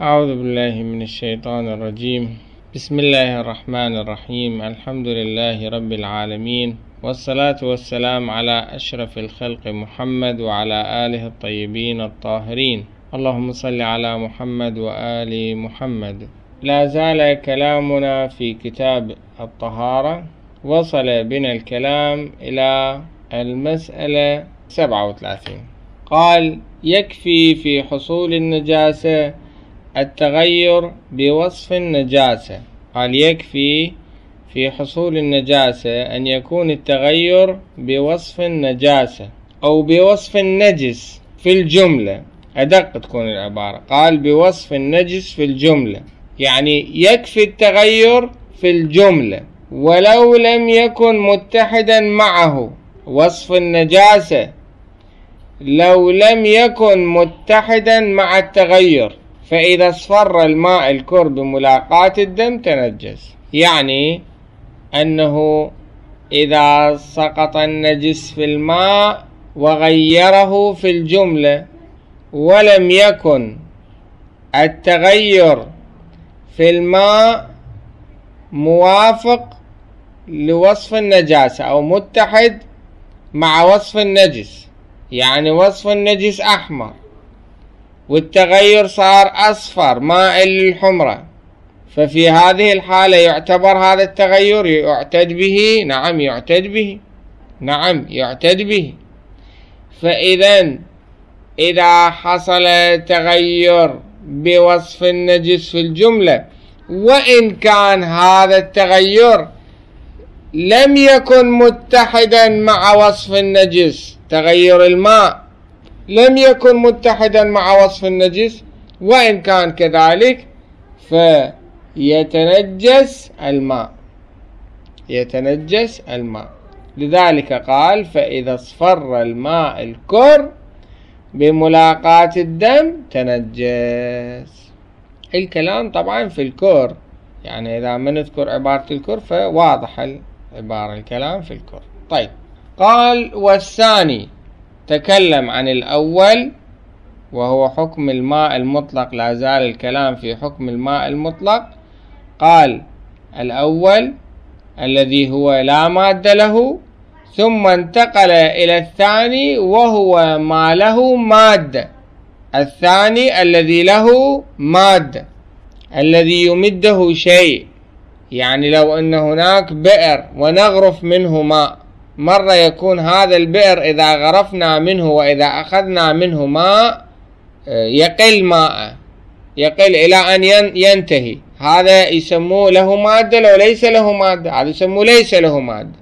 أعوذ بالله من الشيطان الرجيم. بسم الله الرحمن الرحيم. الحمد لله رب العالمين، والصلاة والسلام على أشرف الخلق محمد وعلى آله الطيبين الطاهرين. اللهم صل على محمد وآل محمد. لا زال كلامنا في كتاب الطهارة، وصل بنا الكلام إلى المسألة 37. قال: يكفي في حصول النجاسة التغير بوصف النجاسة. قال: يكفي في حصول النجاسة أن يكون التغير بوصف النجاسة أو بوصف النجس في الجملة. أدق تكون العبارة. قال: بوصف النجس في الجملة، يعني يكفي التغير في الجملة ولو لم يكن متحدا معه وصف النجاسة، لو لم يكن متحدا مع التغير. فإذا اصفر الماء الكر بملاقاة الدم تنجس، يعني أنه إذا سقط النجس في الماء وغيره في الجملة ولم يكن التغير في الماء موافق لوصف النجاسة أو متحد مع وصف النجس، يعني وصف النجس أحمر والتغير صار أصفر مائل للحمرة، ففي هذه الحالة يعتبر هذا التغير يعتد به. نعم يعتد به، نعم يعتد به. إذا حصل تغير بوصف النجس في الجملة وإن كان هذا التغير لم يكن متحدا مع وصف النجس، تغير الماء لم يكن متحدا مع وصف النجس، وإن كان كذلك فيتنجس الماء، يتنجس الماء. لذلك قال: فإذا اصفر الماء الكر بملاقاة الدم تنجس. الكلام طبعا في الكر، يعني إذا ما نذكر عبارة الكر فواضح العبارة، الكلام في الكر. طيب، قال: والثاني، تكلم عن الأول وهو حكم الماء المطلق، لا زال الكلام في حكم الماء المطلق. قال: الأول الذي هو لا مادة له، ثم انتقل إلى الثاني وهو ما له مادة. الثاني الذي له مادة، الذي يمده شيء، يعني لو أن هناك بئر ونغرف منه ماء، مرة يكون هذا البئر إذا غرفنا منه وإذا أخذنا منه ماء يقل ماء، يقل إلى أن ينتهي، هذا يسموه له مادة. لو ليس له مادة هذا يسموه ليس له مادة.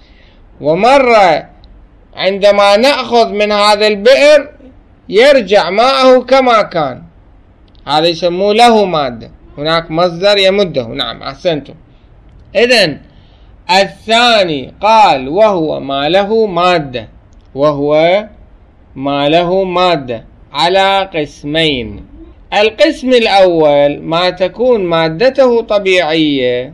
ومرة عندما نأخذ من هذا البئر يرجع ماءه كما كان، هذا يسموه له مادة، هناك مصدر يمده. نعم أحسنتم. إذن الثاني قال: وهو ما له مادة، وهو ما له مادة على قسمين. القسم الأول ما تكون مادته طبيعية.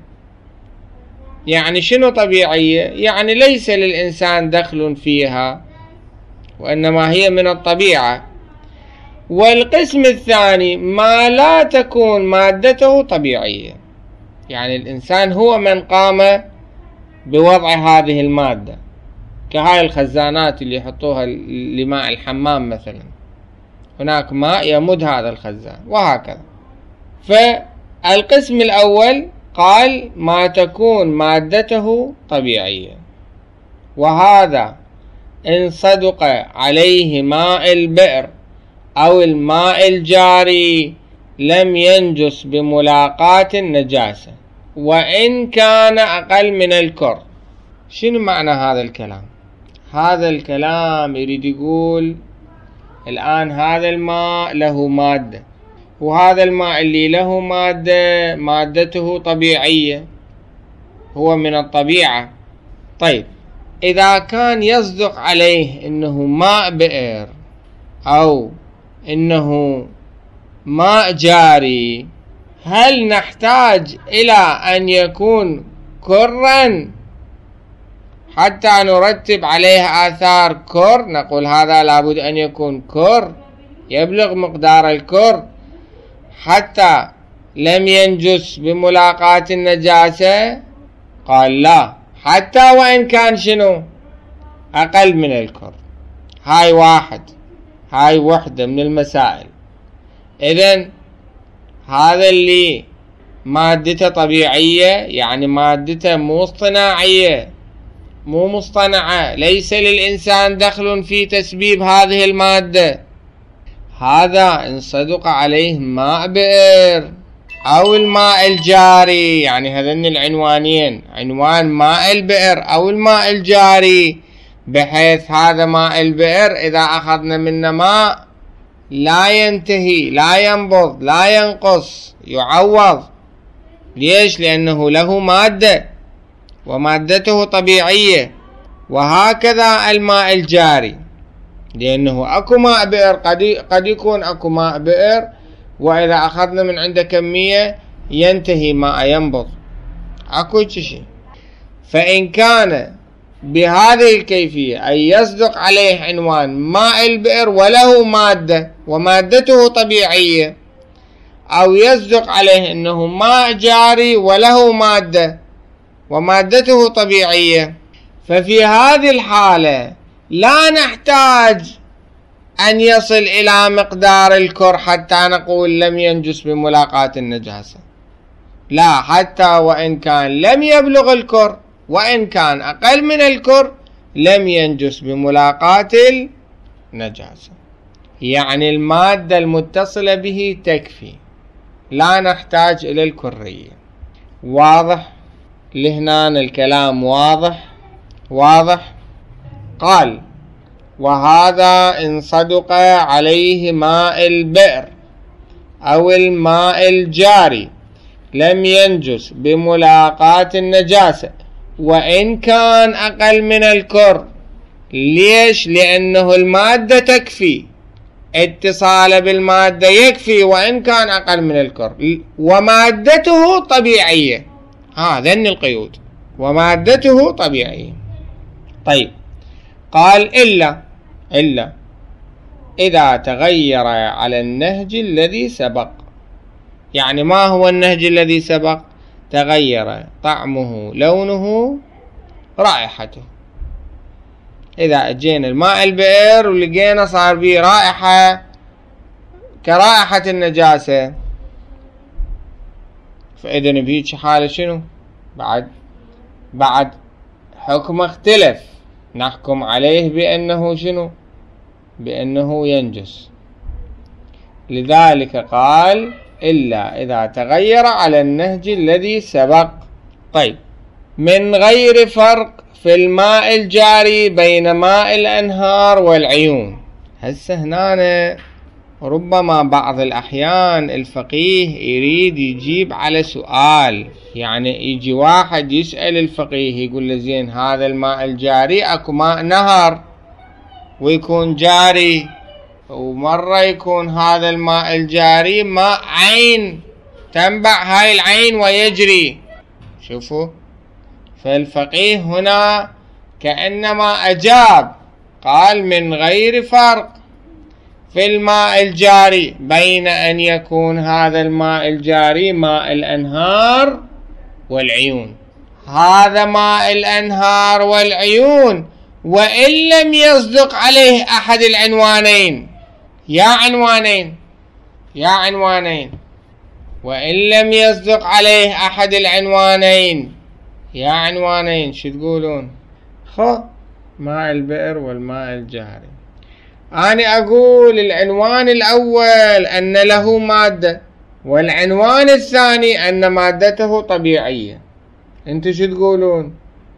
يعني شنو طبيعية؟ يعني ليس للإنسان دخل فيها وإنما هي من الطبيعة. والقسم الثاني ما لا تكون مادته طبيعية، يعني الإنسان هو من قام بوضع هذه المادة، كهاي الخزانات اللي يحطوها لماء الحمام مثلا، هناك ماء يمد هذا الخزان وهكذا. فالقسم الأول قال: ما تكون مادته طبيعية، وهذا إن صدق عليه ماء البئر أو الماء الجاري لم ينجس بملاقاة النجاسة وإن كان أقل من الكر. شنو معنى هذا الكلام؟ هذا الكلام يريد يقول الآن هذا الماء له مادة، وهذا الماء اللي له مادة مادته طبيعية، هو من الطبيعة. طيب، إذا كان يصدق عليه إنه ماء بئر أو إنه ماء جاري، هل نحتاج إلى أن يكون كرا حتى نرتب عليه آثار كر؟ نقول هذا لابد أن يكون كر يبلغ مقدار الكر حتى لم ينجس بملاقاة النجاسة؟ قال لا، حتى وإن كان شنو أقل من الكر. هاي وحدة من المسائل. إذن هذا اللي مادته طبيعية، يعني مادته مو اصطناعية، مو مصطنعة، ليس للإنسان دخل في تسبيب هذه المادة، هذا إن صدق عليه ماء بئر أو الماء الجاري، يعني هذين العنوانين، عنوان ماء البئر أو الماء الجاري، بحيث هذا ماء البئر إذا أخذنا منه ماء لا ينتهي، لا ينبض، لا ينقص، يعوض. ليش؟ لأنه له مادة ومادته طبيعية. وهكذا الماء الجاري، لأنه أكو ماء بئر، قد يكون أكو ماء بئر وإذا أخذنا من عنده كمية ينتهي ماء، ينبض، أكو شيء. فإن كان بهذه الكيفية أي يصدق عليه عنوان ماء البئر وله مادة ومادته طبيعية، أو يصدق عليه أنه ماء جاري وله مادة ومادته طبيعية، ففي هذه الحالة لا نحتاج أن يصل إلى مقدار الكر حتى نقول لم ينجس بملاقاة النجاسة. لا، حتى وإن كان لم يبلغ الكر، وإن كان أقل من الكر، لم ينجس بملاقاة النجاسة. يعني المادة المتصلة به تكفي، لا نحتاج إلى الكرية. واضح؟ لهنا الكلام واضح. قال: وهذا إن صدق عليه ماء البئر أو الماء الجاري لم ينجس بملاقاة النجاسة وإن كان أقل من الكر. ليش؟ لأنه المادة تكفي، اتصال بالمادة يكفي وإن كان أقل من الكر، ومادته طبيعية. هذين القيود، ومادته طبيعية. طيب، قال إلا إذا تغير على النهج الذي سبق. يعني ما هو النهج الذي سبق؟ تغير طعمه، لونه، رائحته. إذا أجينا الماء البئر ولقينا صار به رائحة كرائحة النجاسة، فإذن بهيج حالة شنو؟ بعد حكم اختلف، نحكم عليه بأنه شنو؟ بأنه ينجس. لذلك قال: إلا إذا تغير على النهج الذي سبق. طيب، من غير فرق في الماء الجاري بين ماء الأنهار والعيون. هسه هنا ربما بعض الأحيان الفقيه يريد يجيب على سؤال، يعني يجي واحد يسأل الفقيه يقول له: زين، هذا الماء الجاري أكو ماء نهر ويكون جاري، ومرة يكون هذا الماء الجاري ماء عين، تنبع هاي العين ويجري. شوفوا، فالفقيه هنا كأنما أجاب، قال: من غير فرق في الماء الجاري بين أن يكون هذا الماء الجاري ماء الأنهار والعيون. هذا ماء الأنهار والعيون وإن لم يصدق عليه أحد العنوانين، يا عنوانين، وإن لم يصدق عليه أحد العنوانين، يا عنوانين، شو تقولون؟ ماء البئر والماء الجاري. أنا أقول العنوان الأول أن له مادة، والعنوان الثاني أن مادته طبيعية. أنتوا شو تقولون؟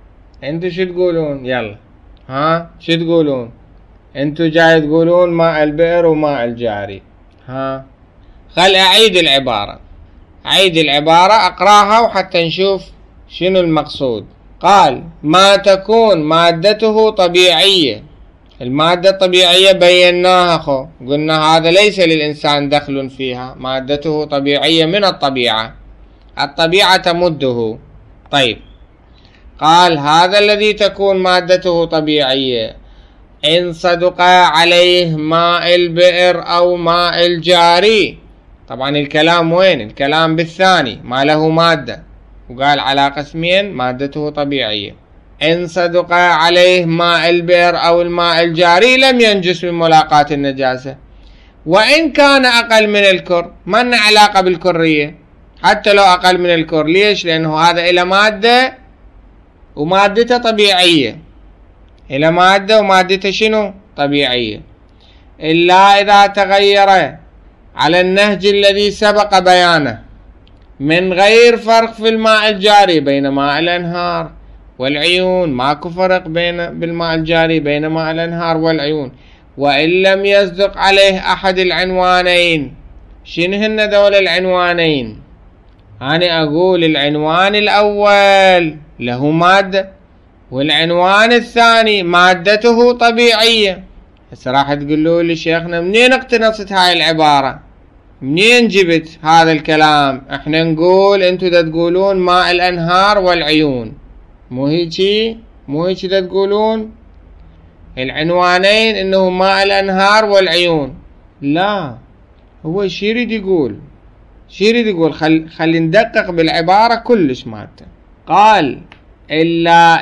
يلا، شو تقولون؟ أنتوا جاي تقولون ماء البئر وماء الجاري. خل أعيد العبارة أقراها وحتى نشوف شنو المقصود. قال: ما تكون مادته طبيعية. المادة الطبيعية بيناها، قلنا هذا ليس للإنسان دخل فيها، مادته طبيعية من الطبيعة تمده. طيب، قال: هذا الذي تكون مادته طبيعية إن صدق عليه ماء البئر أو ماء الجاري. طبعا الكلام وين؟ الكلام بالثاني ما له مادة، وقال على قسمين مادته طبيعية. إن صدق عليه ماء البئر أو الماء الجاري لم ينجس من ملاقاة النجاسة، وإن كان أقل من الكر. ما لنا علاقة بالكرية حتى لو أقل من الكر. ليش؟ لأنه هذا إلى مادة ومادته طبيعية، إلى مادة ومادته شنو؟ طبيعية. إلا إذا تغير على النهج الذي سبق بيانه من غير فرق في الماء الجاري بين ماء الأنهار والعيون. ماكو فرق بالماء الجاري بين ماء الأنهار والعيون. وإن لم يصدق عليه أحد العنوانين. شنو هن دول العنوانين؟ أنا أقول العنوان الأول له مادة، والعنوان الثاني مادته طبيعية. هسه راح تقولوا لي شيخنا منين اقتنصت هاي العبارة؟ منين جبت هذا الكلام؟ احنا نقول انتو دا تقولون ماء الأنهار والعيون، مو هيجي دا تقولون العنوانين انه ماء الأنهار والعيون. لا، هو شي يريد يقول خلي ندقق بالعبارة كلش مالته. قال إلا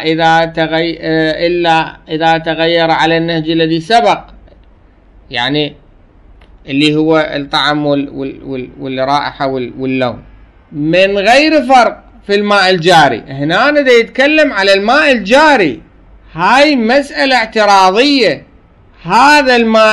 إذا تغير على النهج الذي سبق، يعني اللي هو الطعم والرائحة واللون، من غير فرق في الماء الجاري. هنا دا يتكلم على الماء الجاري، هاي مسألة اعتراضية. هذا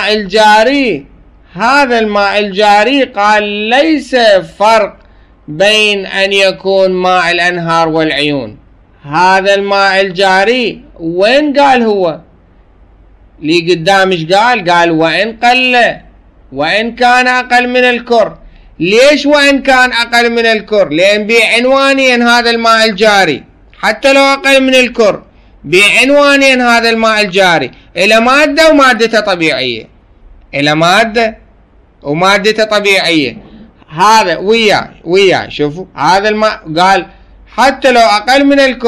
الماء الجاري قال ليس فرق بين أن يكون ماء الأنهار والعيون. هذا الماء الجاري وين قال هو؟ لي قدامش قال وإن قل وإن كان أقل من الكر. ليش وإن كان أقل من الكر؟ لأن بعنوانين هذا الماء الجاري حتى لو أقل من الكر، بعنوانين هذا الماء الجاري إلى مادة ومادته طبيعية، إلى مادة ومادته طبيعية. هذا ويا شوفوا هذا الماء قال حتى لو أقل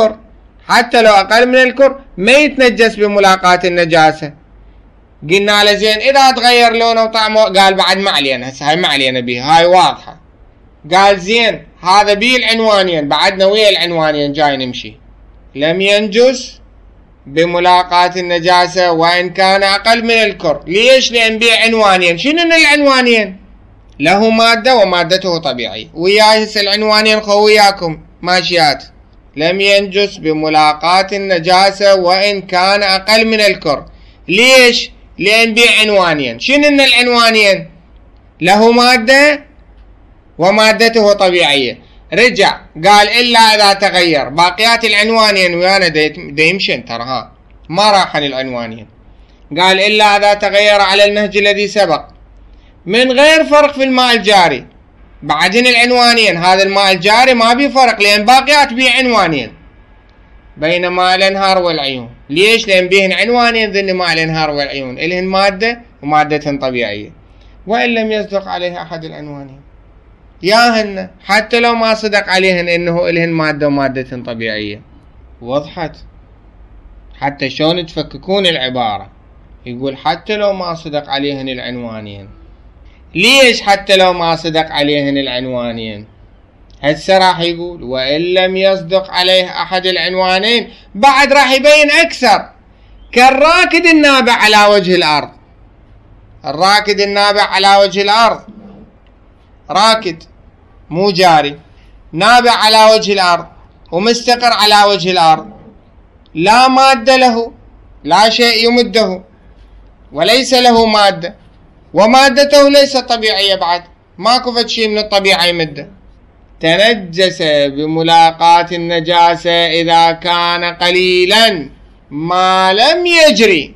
من الكر ما يتنجس بملاقاة النجاسة. قلنا له زين إذا تغير لونه وطعمه، قال بعد ما علينا، هسه هاي ما علينا بيها، هاي واضحة. قال زين هذا بيه العنوانين، بعدنا ويا العنوانين جاي نمشي. لم ينجس بملاقاة النجاسة وإن كان أقل من الكر. ليش؟ لأن بيه عنوانين. شنو العنوانين؟ له مادة ومادته طبيعي. وياي هسه العنوانين خوياكم ماشيات. لم ينجس بملاقاة النجاسة وإن كان أقل من الكر. ليش؟ لأن بيه عنوانين. شنو العنوانين؟ له مادة ومادته طبيعية. رجع قال إلا إذا تغير. باقيات العنوانين ويانا دا يمشن ترى، ما راحن العنوانين. قال إلا إذا تغير على النهج الذي سبق من غير فرق في الماء الجاري. بعدين العنوانين هذا الماء الجاري ما بيه فرق، لأن باقيات بيه عنوانين بين ماء الأنهار والعيون. ليش؟ لأن بيهن عنوانين ذن ماء الأنهار والعيون، إلهن مادة ومادة طبيعية. وإن لم يصدق عليه أحد العنوانين، ياهن حتى لو ما صدق عليهن إنه إلهن مادة ومادة طبيعية. وضحت؟ حتى شلون تفككون العبارة. يقول حتى لو ما صدق عليهن العنوانين. ليش حتى لو ما صدق عليهن العنوانين؟ هسه راح يقول وإن لم يصدق عليه أحد العنوانين، بعد راح يبين أكثر. كالراكد النابع على وجه الأرض. الراكد النابع على وجه الأرض، راكد مو جاري، نابع على وجه الأرض ومستقر على وجه الأرض، لا مادة له، لا شيء يمده، وليس له مادة، ومادته ليست طبيعية بعد، ماكو فد شيء من الطبيعة يمده. تنجس بملاقاة النجاسة إذا كان قليلا ما لم يجري.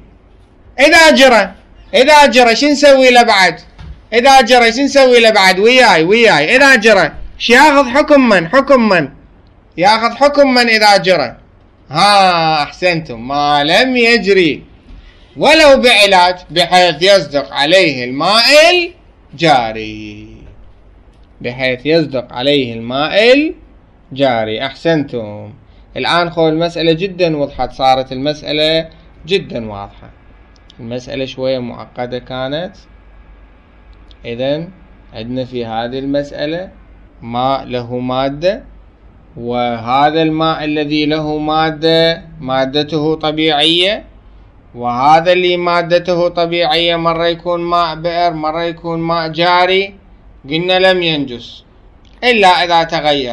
إذا جرى شو نسوي له بعد؟ إذا جرى شو نسوي له بعد؟ وياي إذا جرى شو ياخذ حكم من؟ ياخذ حكم من إذا جرى؟ أحسنتم، ما لم يجري ولو بعلاج بحيث يصدق عليه الماء الجاري. بحيث يصدق عليه الماء الجاري. أحسنتم. الآن خو المسألة جدا وضحت، صارت المسألة جدا واضحة. المسألة شوية معقدة كانت، إذن عندنا في هذه المسألة ماء له مادة، وهذا الماء الذي له مادة مادته طبيعية، وهذا اللي مادته طبيعية مرة يكون ماء بئر مرة يكون ماء جاري، قلنا لم ينجس إلا إذا تغير.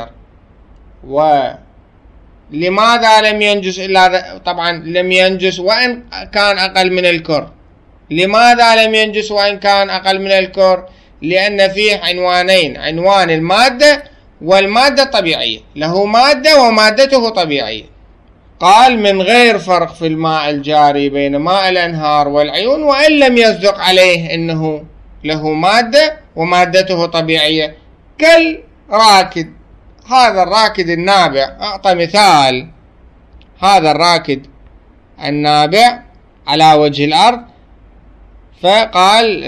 ولماذا لم ينجس إلا طبعا لم ينجس وإن كان أقل من الكر. لماذا لم ينجس وإن كان أقل من الكر؟ لأن فيه عنوانين، عنوان المادة والمادة الطبيعية، له مادة ومادته طبيعية. قال من غير فرق في الماء الجاري بين ماء الأنهار والعيون وإن لم يصدق عليه أنه له مادة ومادته طبيعية، كالراكد. هذا الراكد النابع، أعطى مثال، هذا الراكد النابع على وجه الأرض، فقال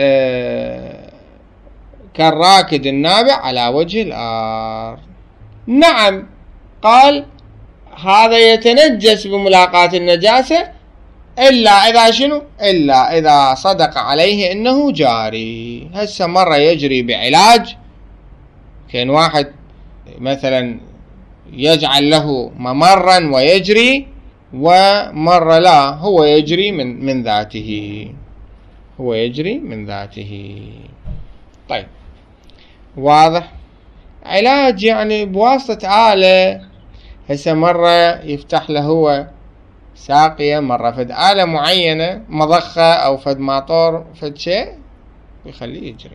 كالراكد النابع على وجه الأرض. نعم، قال هذا يتنجس بملاقاة النجاسة إلا إذا شنو؟ إلا إذا صدق عليه إنه جاري. هسه مرة يجري بعلاج، كان واحد مثلا يجعل له ممرا ويجري، ومرة لا، هو يجري من ذاته، هو يجري من ذاته. طيب واضح؟ علاج يعني بواسطة آلة. هسه مرة يفتح له هو ساقية، مرة فد آلة معينة، مضخة أو فد ماطور فد شيء يخليه يجري.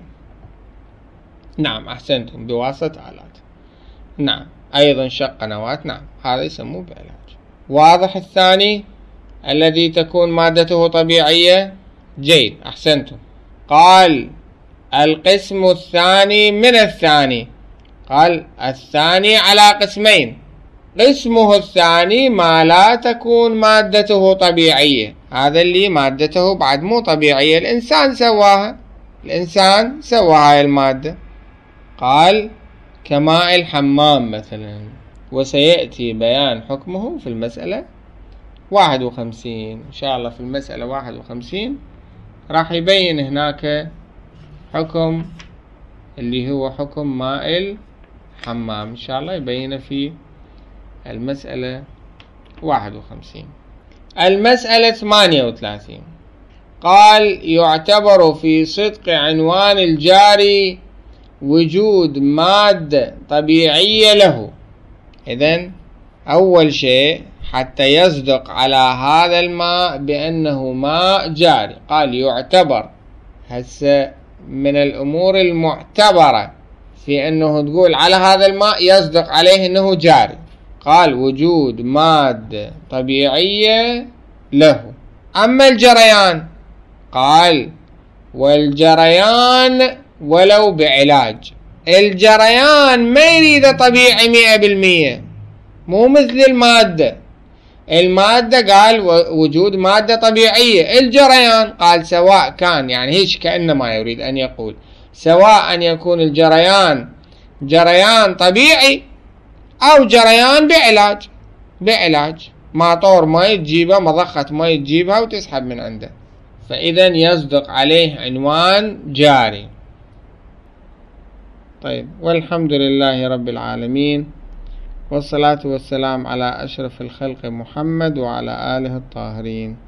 نعم أحسنتم، بواسطة آلات. نعم أيضا شق قنوات، نعم هذا يسموه بعلاج. واضح؟ الثاني الذي تكون مادته طبيعية. جيد أحسنتم. قال القسم الثاني من الثاني، قال الثاني على قسمين. قسمه الثاني ما لا تكون مادته طبيعية، هذا اللي مادته بعد مو طبيعية، الإنسان سواها، الإنسان سوى هاي المادة. قال كماء الحمام مثلا، وسيأتي بيان حكمه في المسألة 51 إن شاء الله. في المسألة 51 راح يبين هناك حكم اللي هو حكم ماء الحمام، إن شاء الله يبين في المسألة 51. المسألة 38 قال يعتبر في صدق عنوان الجاري وجود مادة طبيعية له. إذن أول شيء حتى يصدق على هذا الماء بأنه ماء جاري، قال يعتبر. هسه من الأمور المعتبرة في أنه تقول على هذا الماء يصدق عليه أنه جاري، قال وجود مادة طبيعية له. أما الجريان، قال والجريان ولو بعلاج. الجريان ما يريد طبيعي 100%، مو مثل المادة. المادة قال وجود مادة طبيعية، الجريان قال سواء كان، يعني هيش كأنما يريد أن يقول سواء أن يكون الجريان جريان طبيعي أو جريان بعلاج ماطور ما تجيبه، مضخة ما تجيبها وتسحب من عنده، فإذا يصدق عليه عنوان جاري. طيب، والحمد لله رب العالمين، والصلاة والسلام على أشرف الخلق محمد وعلى آله الطاهرين.